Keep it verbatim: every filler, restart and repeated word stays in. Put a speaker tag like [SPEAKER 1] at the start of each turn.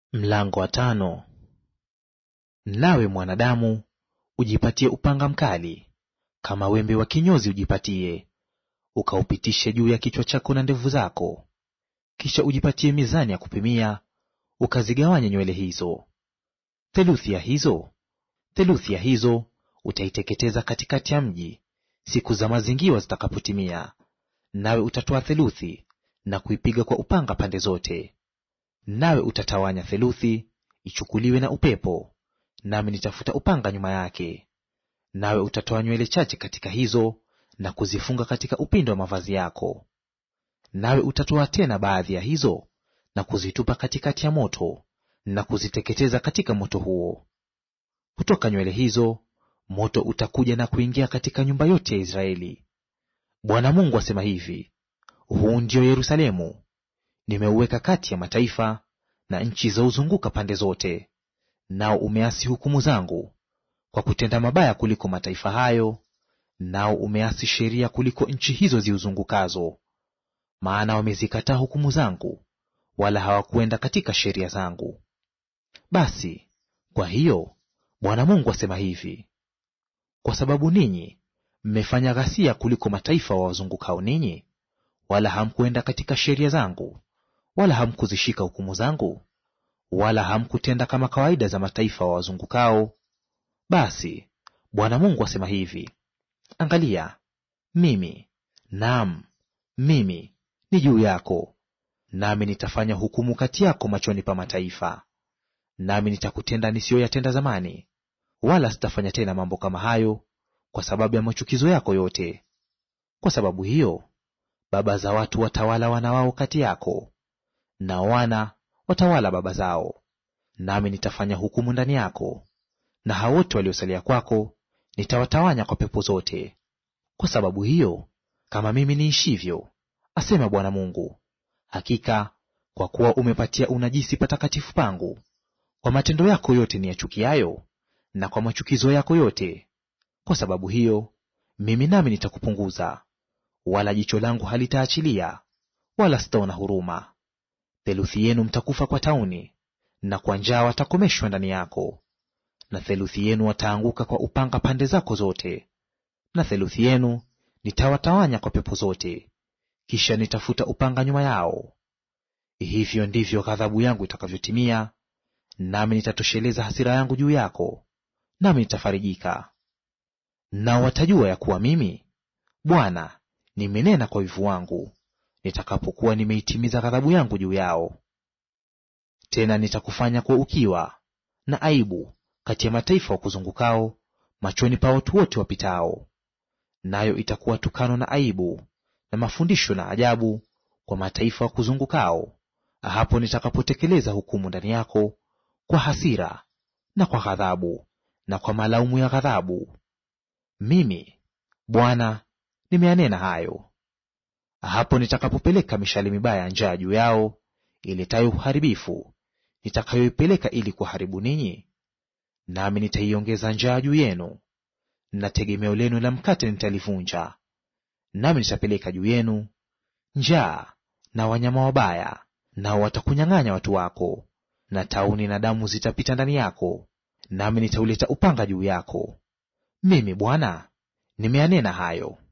[SPEAKER 1] Mlango wa tano. Nawe mwanadamu, ujipatie upanga mkali, kama wembe wa kinyozi ujipatie, ukaupitishe juu ya kichwa chako na ndevu zako. Kisha ujipatie mizani ya kupimia, ukazigawanye nywele hizo. Theluthi ya hizo theluthi ya hizo utaiteketeza katikati ya mji siku za mazingiwa zitakapotimia, nawe utatoa theluthi na kuipiga kwa upanga pande zote. Nawe utatawanya theluthi ichukuliwe na upepo, nami nitafuta upanga nyuma yake. Nawe utatoa nywele chache katika hizo na kuzifunga katika upindo wa mavazi yako. Nawe utatoa tena baadhi ya hizo na kuzitupa katikati ya moto na kuziteketeza katika moto huo. Kutoka nywele hizo moto utakuja na kuingia katika nyumba yote ya Israeli. Bwana Mungu asema hivi: huu ndio Yerusalemu, nimeuweka kati ya mataifa, na nchi za uzunguka pande zote. Nao umeasi hukumu zangu kwa kutenda mabaya kuliko mataifa hayo, nao umeasi sheria kuliko nchi hizo ziuzungukazo. Maana wamezikataa hukumu zangu, wala hawakwenda katika sheria zangu. Basi kwa hiyo Bwana Mungu asema hivi: kwa sababu ninyi mmefanya ghasia kuliko mataifa wawazungukao ninyi, wala hamkwenda katika sheria zangu, wala hamkuzishika hukumu zangu, wala hamkutenda kama kawaida za mataifa wawazungukao, basi Bwana Mungu asema hivi: angalia, mimi, naam mimi, ni juu yako, nami nitafanya hukumu kati yako machoni pa mataifa. Nami nitakutenda nisiyoyatenda zamani, wala sitafanya tena mambo kama hayo, kwa sababu ya machukizo yako yote. Kwa sababu hiyo baba za watu watawala wana wao kati yako, na wana watawala baba zao. Nami nitafanya hukumu ndani yako, na hao wote waliosalia kwako nitawatawanya kwa pepo zote. Kwa sababu hiyo, kama mimi niishivyo, asema Bwana Mungu, hakika kwa kuwa umepatia unajisi patakatifu pangu, kwa matendo yako yote niyachukiayo, na kwa machukizo yako yote, kwa sababu hiyo mimi nami nitakupunguza, wala jicho langu halitaachilia, wala sitaona huruma. Theluthi yenu mtakufa kwa tauni, na kwa njaa watakomeshwa ndani yako. Na theluthi yenu wataanguka kwa upanga pande zako zote, na theluthi yenu nitawatawanya kwa pepo zote, kisha nitafuta upanga nyuma yao. Hivyo ndivyo ghadhabu yangu itakavyotimia, nami nitatosheleza hasira yangu juu yako, nami nitafarijika. Nao watajua ya kuwa mimi Bwana nimenena kwa wivu wangu, nitakapokuwa nimeitimiza ghadhabu yangu juu yao. Tena nitakufanya kwa ukiwa na aibu kati ya mataifa wakuzungukao, machoni pa watu wote wapitao. Nayo itakuwa tukano na aibu na mafundisho na ajabu kwa mataifa wakuzungukao, hapo nitakapotekeleza hukumu ndani yako kwa hasira na kwa ghadhabu na kwa malaumu ya ghadhabu. Mimi Bwana nimeyanena hayo. Hapo nitakapopeleka mishale mibaya ya njaa juu yao, iletayo uharibifu, nitakayoipeleka ili kuharibu ninyi, nami nitaiongeza njaa juu yenu, na tegemeo lenu la mkate nitalivunja. Nami nitapeleka juu yenu njaa na wanyama wabaya, nao watakunyang'anya watu wako, na tauni na damu zitapita ndani yako, nami nitauleta upanga juu yako. Mimi Bwana nimeyanena hayo.